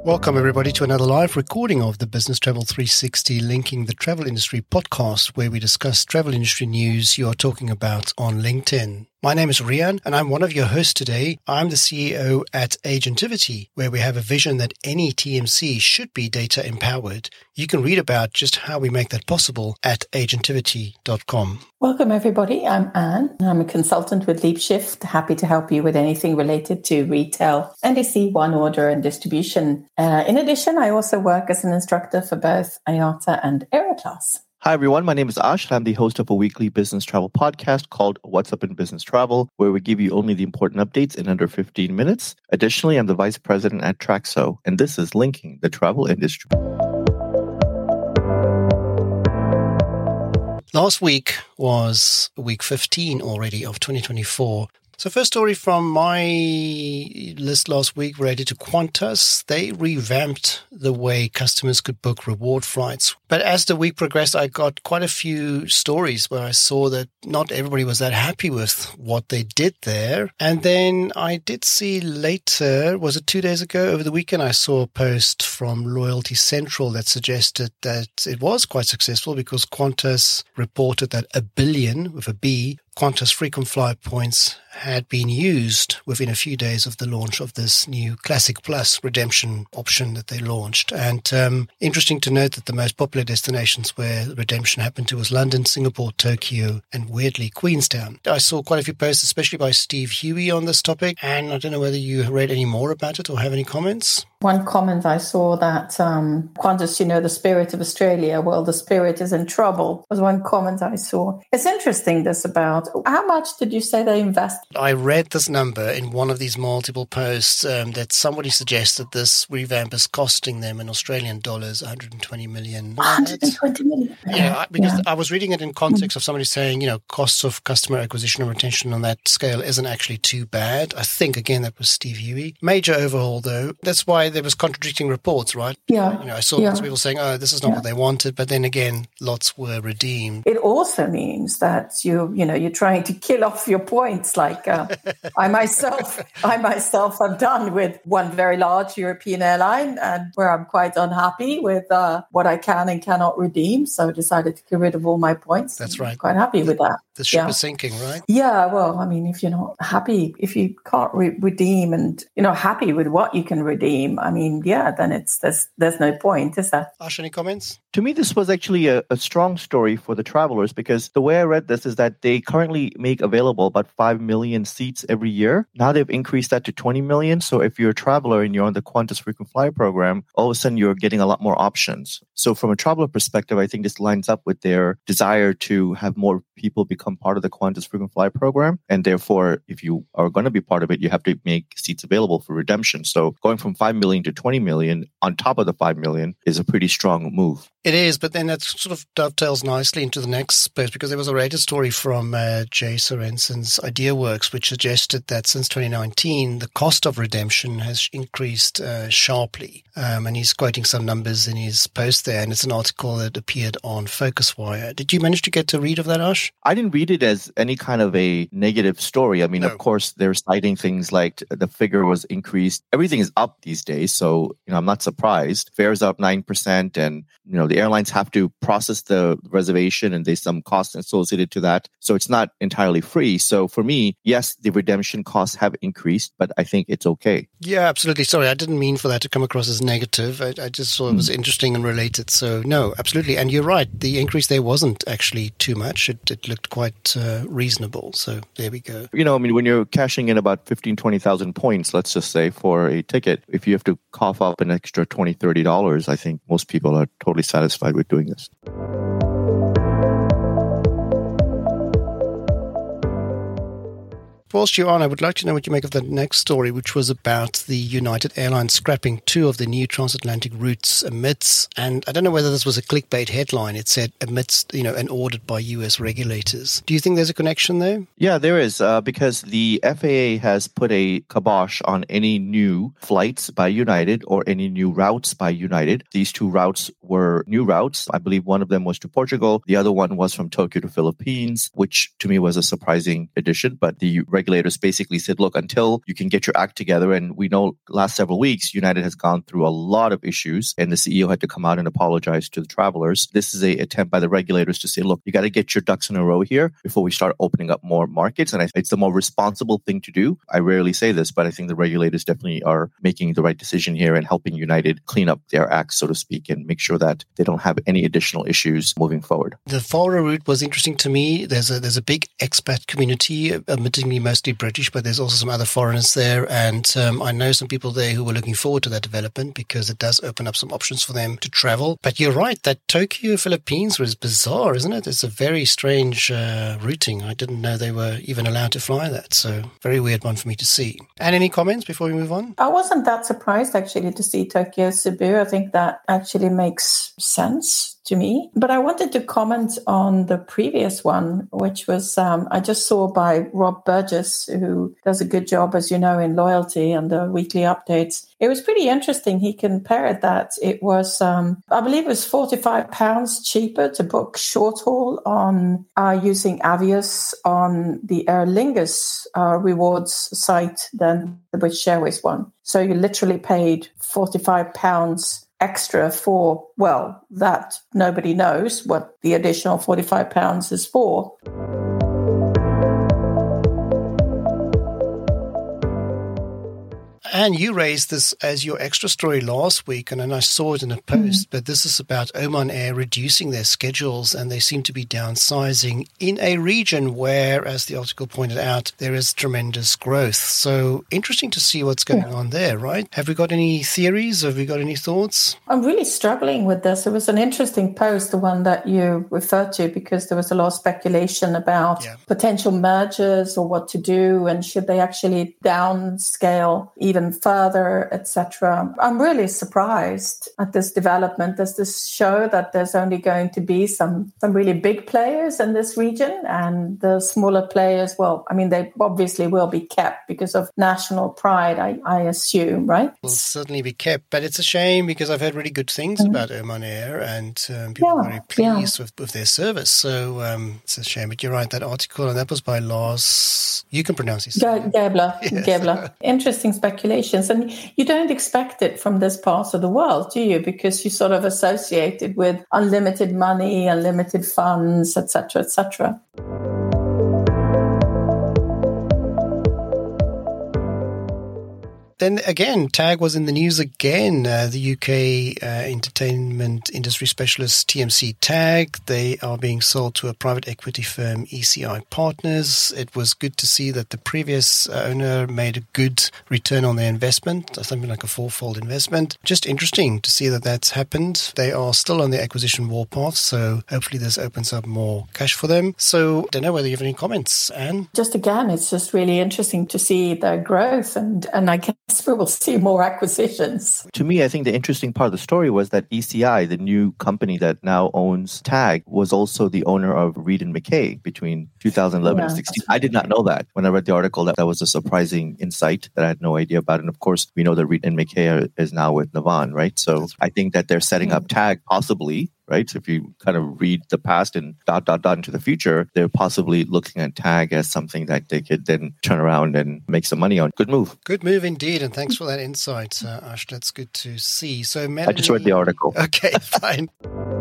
Welcome, everybody, to another live recording of the Business Travel 360 Linking the Travel Industry podcast, where we discuss travel industry news you are talking about on LinkedIn. My name is Rian, and I'm one of your hosts today. I'm the CEO at Agentivity, where we have a vision that any TMC should be data empowered. You can read about just how we make that possible at agentivity.com. Welcome, everybody. I'm Anne. I'm a consultant with LeapShift, happy to help you with anything related to retail, NDC, one order, and distribution. In addition, I also work as an instructor for both IATA and Aeroclass. Hi, everyone. My name is Ash, and I'm the host of a weekly business travel podcast called What's Up in Business Travel, where we give you only the important updates in under 15 minutes. Additionally, I'm the vice president at Traxo, and this is Linking the Travel Industry. Last week was week 15 already of 2024. So first story from my list last week related to Qantas. They revamped the way customers could book reward flights. But as the week progressed, I got quite a few stories where I saw that not everybody was that happy with what they did there. And then I did see later, was it 2 days ago, over the weekend, I saw a post from Loyalty Central that suggested that it was quite successful because Qantas reported that 1 billion, with a B, Qantas frequent flyer points had been used within a few days of the launch of this new Classic Plus redemption option that they launched. And interesting to note that the most popular destinations where redemption happened to was London, Singapore, Tokyo, and weirdly, Queenstown. I saw quite a few posts, especially by Steve Huey on this topic, and I don't know whether you read any more about it or have any comments. One comment I saw that Qantas, the spirit of Australia, well, the spirit is in trouble, was one comment I saw. It's interesting, this about, how much did you say they invest? I read this number in one of these multiple posts that somebody suggested this revamp is costing them in Australian dollars 120 million. 120 million? Yeah, because I was reading it in context of somebody saying, costs of customer acquisition and retention on that scale isn't actually too bad. I think, again, that was Steve Huey. Major overhaul, though. That's why there was contradicting reports, right? Yeah. I saw lots of people saying, oh, this is not what they wanted. But then again, lots were redeemed. It also means that you're trying to kill off your points. Like I myself have done with one very large European airline, and where I'm quite unhappy with what I can and cannot redeem. So I decided to get rid of all my points. That's right. I'm quite happy with that. The ship is sinking, right? Yeah, well, if you're not happy, if you can't redeem and you're not happy with what you can redeem, then there's no point, is there? Ash, any comments? To me, this was actually a strong story for the travelers because the way I read this is that they currently make available about 5 million seats every year. Now they've increased that to 20 million. So if you're a traveler and you're on the Qantas frequent flyer program, all of a sudden you're getting a lot more options. So from a traveler perspective, I think this lines up with their desire to have more people become part of the Qantas frequent flyer program. And therefore, if you are going to be part of it, you have to make seats available for redemption. So going from 5 million to 20 million on top of the 5 million is a pretty strong move. It is, but then that sort of dovetails nicely into the next post because there was a related story from Jay Sorensen's IdeaWorks, which suggested that since 2019, the cost of redemption has increased sharply. And he's quoting some numbers in his post there, and it's an article that appeared on FocusWire. Did you manage to get a read of that, Ash? I didn't read it as any kind of a negative story. No. Of course, they're citing things like the figure was increased. Everything is up these days, so I'm not surprised. Fares up 9%, and the airlines have to process the reservation and there's some costs associated to that. So it's not entirely free. So for me, yes, the redemption costs have increased, but I think it's okay. Yeah, absolutely. Sorry, I didn't mean for that to come across as negative. I just thought it was interesting and related. So no, absolutely. And you're right. The increase there wasn't actually too much. It looked quite reasonable. So there we go. When you're cashing in about 15, 20,000 points, let's just say for a ticket, if you have to cough up an extra $20, $30, I think most people are totally satisfied with doing this. Whilst you're on, I would like to know what you make of the next story, which was about the United Airlines scrapping 2 of the new transatlantic routes amidst, and I don't know whether this was a clickbait headline, it said amidst, and ordered by US regulators. Do you think there's a connection there? Yeah, there is, because the FAA has put a kibosh on any new flights by United or any new routes by United. These 2 routes were new routes. I believe one of them was to Portugal. The other one was from Tokyo to Philippines, which to me was a surprising addition, but the regulators basically said, look, until you can get your act together, and we know last several weeks, United has gone through a lot of issues and the CEO had to come out and apologize to the travelers. This is an attempt by the regulators to say, look, you got to get your ducks in a row here before we start opening up more markets. And it's the more responsible thing to do. I rarely say this, but I think the regulators definitely are making the right decision here and helping United clean up their act, so to speak, and make sure that they don't have any additional issues moving forward. The Fora route was interesting to me. There's a big expat community, admittedly mostly British, but there's also some other foreigners there. And I know some people there who were looking forward to that development because it does open up some options for them to travel. But you're right, that Tokyo, Philippines was bizarre, isn't it? It's a very strange routing. I didn't know they were even allowed to fly that. So very weird one for me to see. And any comments before we move on? I wasn't that surprised actually to see Tokyo Cebu. I think that actually makes sense to me. But I wanted to comment on the previous one, which was I just saw by Rob Burgess, who does a good job, as you know, in loyalty and the weekly updates. It was pretty interesting. He compared that it was, I believe it was £45 cheaper to book short haul on using Avios on the Aer Lingus rewards site than the British Airways one. So you literally paid £45 extra for, well, that nobody knows what the additional £45 is for. And you raised this as your extra story last week, and then I saw it in a post, but this is about Oman Air reducing their schedules, and they seem to be downsizing in a region where, as the article pointed out, there is tremendous growth. So interesting to see what's going on there, right? Have we got any theories? Have we got any thoughts? I'm really struggling with this. It was an interesting post, the one that you referred to, because there was a lot of speculation about potential mergers or what to do, and should they actually downscale even further, etc. I'm really surprised at this development. Does this show that there's only going to be some really big players in this region, and the smaller players, well, I mean, they obviously will be kept because of national pride, I assume, right? Will certainly be kept, but it's a shame because I've heard really good things about Oman Air, and people are very pleased with their service. So it's a shame, but you're right, that article, and that was by Lars, you can pronounce his name. Gebler. Interesting speculations. And you don't expect it from this part of the world, do you? Because you sort of associate it with unlimited money, unlimited funds, etc., etc. Then again, TAG was in the news again. The UK entertainment industry specialist TMC TAG, they are being sold to a private equity firm, ECI Partners. It was good to see that the previous owner made a good return on their investment, something like a fourfold investment. Just interesting to see that that's happened. They are still on the acquisition warpath, so hopefully this opens up more cash for them. So I don't know whether you have any comments, Anne? Just again, it's just really interesting to see their growth, and I guess we will see more acquisitions. To me, I think the interesting part of the story was that ECI, the new company that now owns TAG, was also the owner of Reed and Mackay between 2011 and 16. I did not know that. When I read the article, that was a surprising insight that I had no idea about. And of course, we know that Reed and Mackay is now with Navan, right? So I think that they're setting up TAG possibly, right? So if you kind of read the past and ... into the future, they're possibly looking at TAG as something that they could then turn around and make some money on. Good move. Good move indeed. And thanks for that insight, Ash. That's good to see. So, Melanie... I just read the article. Okay, fine.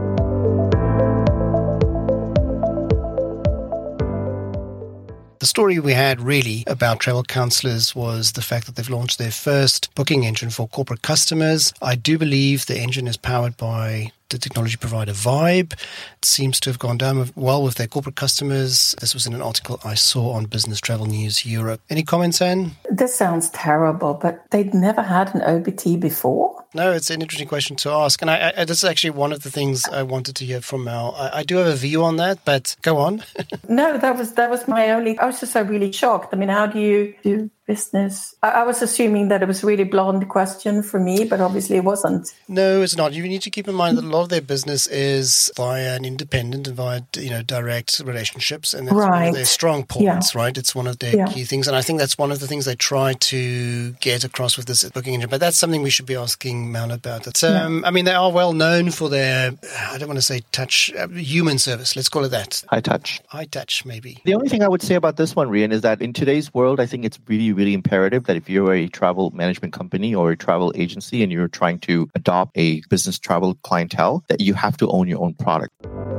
The story we had really about travel counselors was the fact that they've launched their first booking engine for corporate customers. I do believe the engine is powered by the technology provider Vibe. It seems to have gone down well with their corporate customers. This was in an article I saw on Business Travel News Europe. Any comments, Anne? This sounds terrible, but they'd never had an OBT before? No, it's an interesting question to ask. And I this is actually one of the things I wanted to hear from Mel. I do have a view on that, but go on. No, that was my only... I was just so really shocked. I mean, how do you business? I was assuming that it was a really blonde question for me, but obviously it wasn't. No, it's not. You need to keep in mind that a lot of their business is via an independent and via, direct relationships. And that's one of their strong points, right? It's one of their key things. And I think that's one of the things they try to get across with this booking engine. But that's something we should be asking Mel about. I mean, they are well known for their, I don't want to say touch, human service. Let's call it that. High touch. High touch, maybe. The only thing I would say about this one, Rian, is that in today's world, I think it's really, really imperative that if you're a travel management company or a travel agency and you're trying to adopt a business travel clientele, that you have to own your own product.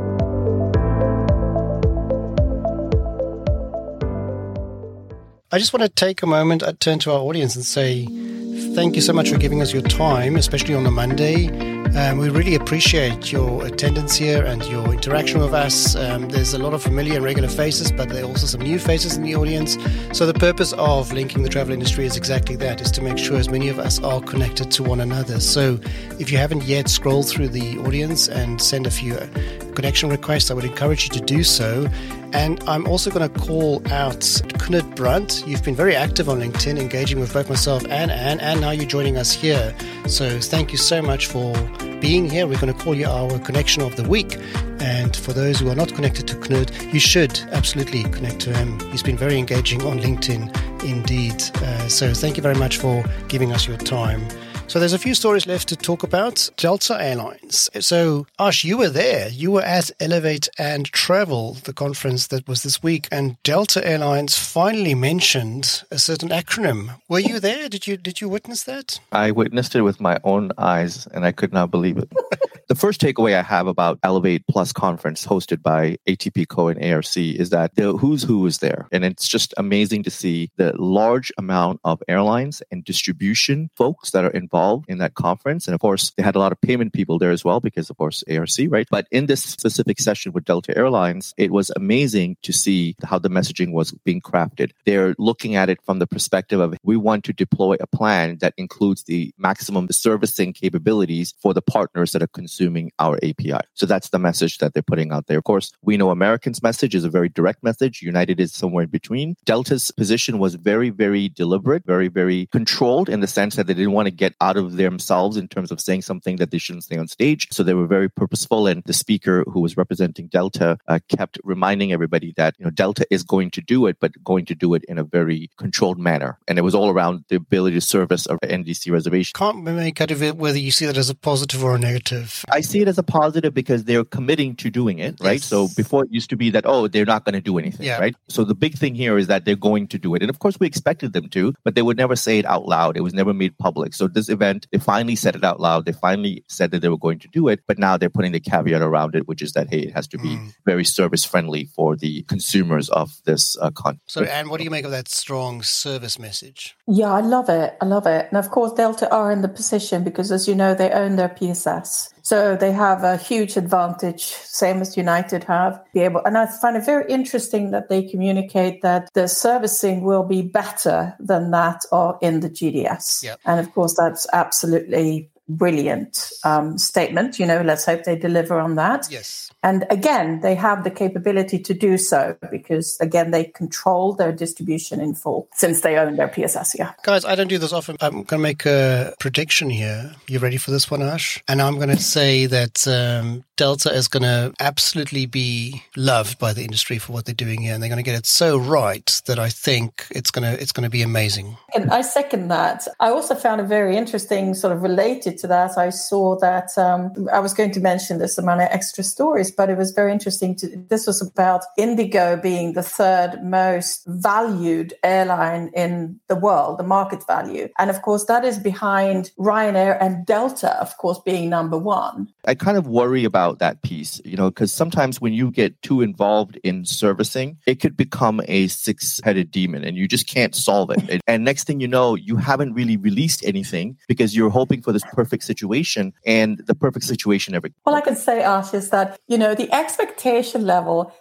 I just want to take a moment, I turn to our audience and say thank you so much for giving us your time, especially on a Monday. We really appreciate your attendance here and your interaction with us. There's a lot of familiar and regular faces, but there are also some new faces in the audience. So the purpose of linking the travel industry is exactly that, is to make sure as many of us are connected to one another. So if you haven't yet scrolled through the audience and send a few connection requests, I would encourage you to do so. And I'm also going to call out Knut Brandt. You've been very active on LinkedIn, engaging with both myself and Anne, and now you're joining us here. So thank you so much for being here. We're going to call you our connection of the week. And for those who are not connected to Knut, you should absolutely connect to him. He's been very engaging on LinkedIn indeed. So thank you very much for giving us your time. So there's a few stories left to talk about. Delta Airlines. So, Ash, you were there. You were at Elevate and Travel, the conference that was this week, and Delta Airlines finally mentioned a certain acronym. Were you there? Did you witness that? I witnessed it with my own eyes, and I could not believe it. The first takeaway I have about Elevate Plus conference hosted by ATPCO and ARC is that the who's who is there. And it's just amazing to see the large amount of airlines and distribution folks that are involved in that conference. And of course, they had a lot of payment people there as well because, of course, ARC, right? But in this specific session with Delta Airlines, it was amazing to see how the messaging was being crafted. They're looking at it from the perspective of we want to deploy a plan that includes the maximum servicing capabilities for the partners that are consuming our API. So that's the message that they're putting out there. Of course, we know American's message is a very direct message. United is somewhere in between. Delta's position was very, very deliberate, very, very controlled in the sense that they didn't want to get out of themselves in terms of saying something that they shouldn't say on stage. So they were very purposeful. And the speaker who was representing Delta kept reminding everybody that Delta is going to do it, but going to do it in a very controlled manner. And it was all around the ability to service an NDC reservation. Can't make out of it whether you see that as a positive or a negative. I see it as a positive because they're committing to doing it, right? Yes. So before it used to be that, they're not going to do anything, right? So the big thing here is that they're going to do it. And of course, we expected them to, but they would never say it out loud. It was never made public. So this event, they finally said it out loud. They finally said that they were going to do it, but now they're putting the caveat around it, which is that, hey, it has to be very service friendly for the consumers of this content. So, Anne, what do you make of that strong service message? Yeah, I love it. And of course, Delta are in the position because, as you know, they own their PSS. So they have a huge advantage, same as United have. And I find it very interesting that they communicate that the servicing will be better than that or in the GDS. Yep. And of course, that's absolutely brilliant statement. Let's hope they deliver on that. Yes. And again, they have the capability to do so because, again, they control their distribution in full since they own their PSS. Yeah. Guys, I don't do this often. I'm going to make a prediction here. You ready for this one, Ash? And I'm going to say that Delta is going to absolutely be loved by the industry for what they're doing here. And they're going to get it so right that I think it's going to be amazing. And I second that. I also found it very interesting, sort of related to that. I saw that I was going to mention this among extra stories, but it was very interesting. This was about Indigo being the third most valued airline in the world, the market value. And of course, that is behind Ryanair and Delta, of course, being number one. I kind of worry about that piece, because sometimes when you get too involved in servicing, it could become a six-headed demon and you just can't solve it. And next thing you know, you haven't really released anything because you're hoping for this perfect situation, and the perfect situation never. All I can say, Ash, is that, the expectation level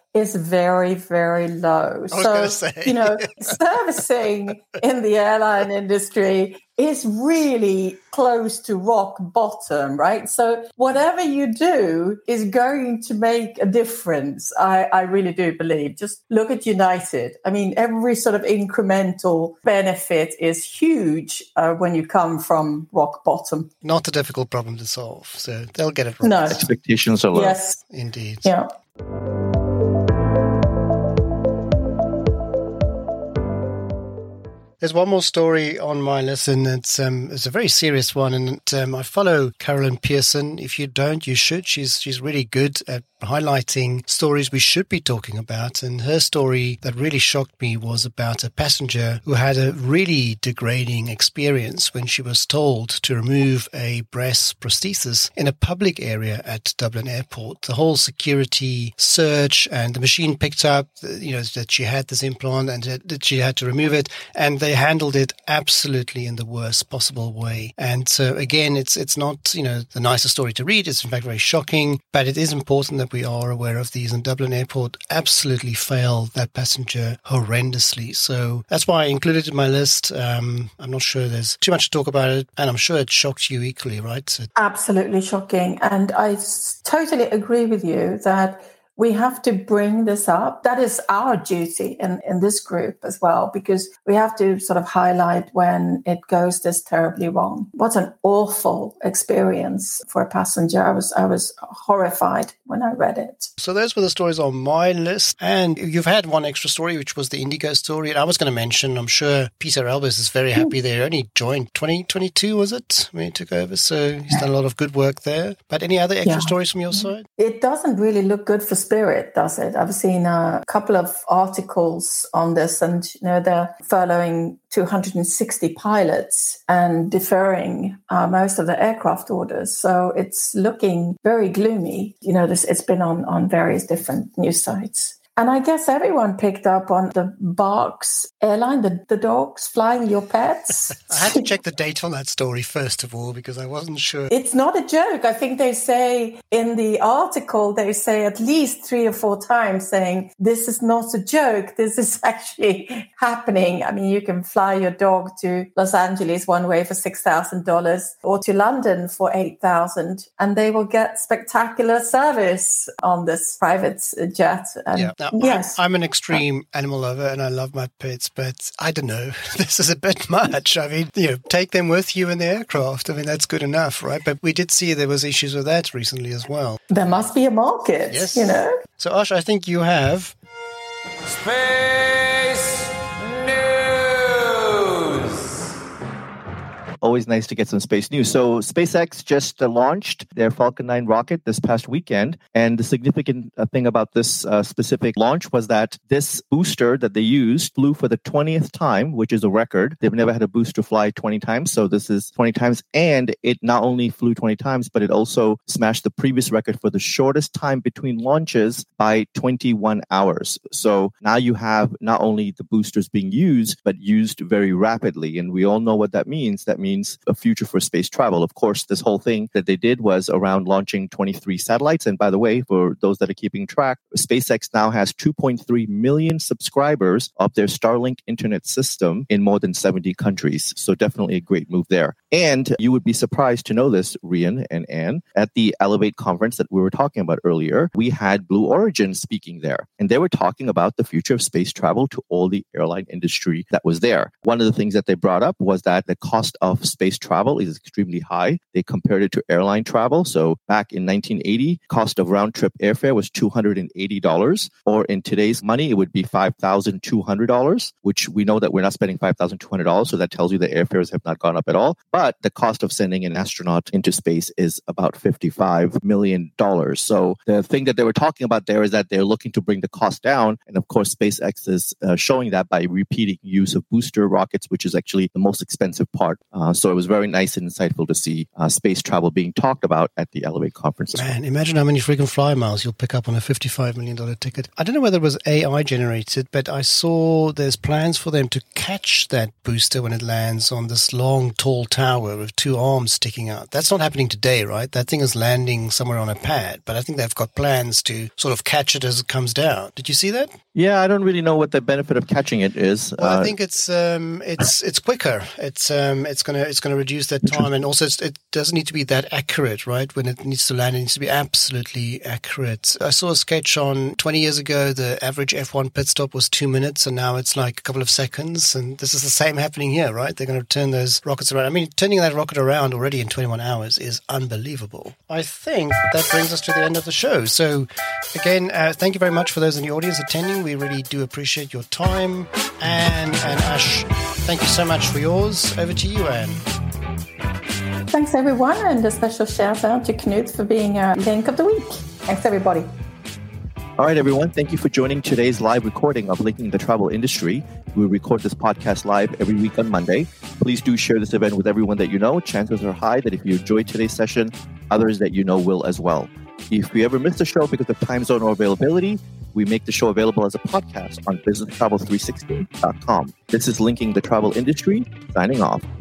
is very, very low. So, servicing in the airline industry is really close to rock bottom, right? So whatever you do is going to make a difference. I really do believe. Just look at United. I mean, every sort of incremental benefit is huge when you come from rock bottom. Not a difficult problem to solve. So they'll get it right. No. Expectations are low. Yes. Indeed. Yeah. There's one more story on my list, and it's a very serious one. And I follow Carolyn Pearson. If you don't, you should. She's really good at highlighting stories we should be talking about. And her story that really shocked me was about a passenger who had a really degrading experience when she was told to remove a breast prosthesis in a public area at Dublin Airport. The whole security search, and the machine picked up, that she had this implant and that she had to remove it, and they handled it absolutely in the worst possible way. And so again, it's not, the nicest story to read. It's in fact very shocking, but it is important that we are aware of these. And Dublin Airport absolutely failed that passenger horrendously. So that's why I included it in my list. I'm not sure there's too much to talk about it, and I'm sure it shocked you equally, right? So, absolutely shocking. And I totally agree with you that we have to bring this up. That is our duty in this group as well, because we have to sort of highlight when it goes this terribly wrong. What an awful experience for a passenger. I was horrified when I read it. So those were the stories on my list. And you've had one extra story, which was the Indigo story. And I was going to mention, I'm sure Peter Elbers is very happy. They only joined 2022, was it, when he took over? So he's done a lot of good work there. But any other extra stories from your side? It doesn't really look good for Spirit, does it? I've seen a couple of articles on this, and they're furloughing 260 pilots and deferring most of the aircraft orders. So it's looking very gloomy. It's been on various different news sites. And I guess everyone picked up on the Barks airline, the dogs flying your pets. I had to check the date on that story, first of all, because I wasn't sure. It's not a joke. I think they say in the article, they say at least 3 or 4 times saying, this is not a joke. This is actually happening. I mean, you can fly your dog to Los Angeles one way for $6,000 or to London for $8,000, and they will get spectacular service on this private jet. And yeah. Now, yes. I'm an extreme animal lover and I love my pets, but I don't know. This is a bit much. I mean, take them with you in the aircraft. I mean, that's good enough, right? But we did see there was issues with that recently as well. There must be a market, yes. So, Ash, I think you have Space News. Always nice to get some space news. So SpaceX just launched their Falcon 9 rocket this past weekend. And the significant thing about this specific launch was that this booster that they used flew for the 20th time, which is a record. They've never had a booster fly 20 times. So this is 20 times. And it not only flew 20 times, but it also smashed the previous record for the shortest time between launches by 21 hours. So now you have not only the boosters being used, but used very rapidly. And we all know what that means. That means a future for space travel. Of course, this whole thing that they did was around launching 23 satellites. And by the way, for those that are keeping track, SpaceX now has 2.3 million subscribers of their Starlink internet system in more than 70 countries. So definitely a great move there. And you would be surprised to know this, Rian and Anne, at the Elevate conference that we were talking about earlier, we had Blue Origin speaking there. And they were talking about the future of space travel to all the airline industry that was there. One of the things that they brought up was that the cost of space travel is extremely high. They compared it to airline travel. So back in 1980, cost of round-trip airfare was $280. Or in today's money, it would be $5,200, which we know that we're not spending $5,200. So that tells you the airfares have not gone up at all. But the cost of sending an astronaut into space is about $55 million. So the thing that they were talking about there is that they're looking to bring the cost down. And of course, SpaceX is showing that by repeating use of booster rockets, which is actually the most expensive part. So it was very nice and insightful to see space travel being talked about at the Elevate conference. Man, imagine how many freaking fly miles you'll pick up on a $55 million ticket. I don't know whether it was AI generated, but I saw there's plans for them to catch that booster when it lands on this long, tall tower tower with two arms sticking out. That's not happening today, right? That thing is landing somewhere on a pad, but I think they've got plans to sort of catch it as it comes down. Did you see that? Yeah, I don't really know what the benefit of catching it is. Well, I think it's quicker. It's gonna reduce that time, and also it doesn't need to be that accurate, right? When it needs to land, it needs to be absolutely accurate. I saw a sketch on 20 years ago. The average F1 pit stop was 2 minutes, and now it's like a couple of seconds. And this is the same happening here, right? They're going to turn those rockets around. I mean, turning that rocket around already in 21 hours is unbelievable. I think that brings us to the end of the show. So, again, thank you very much for those in the audience attending. We really do appreciate your time. And Ash, thank you so much for yours. Over to you, Anne. Thanks, everyone, and a special shout out to Knut for being our Link of the Week. Thanks, everybody. All right, everyone. Thank you for joining today's live recording of Linking the Travel Industry. We record this podcast live every week on Monday. Please do share this event with everyone that you know. Chances are high that if you enjoyed today's session, others that you know will as well. If you ever miss the show because of time zone or availability, we make the show available as a podcast on businesstravel360.com. This is Linking the Travel Industry, signing off.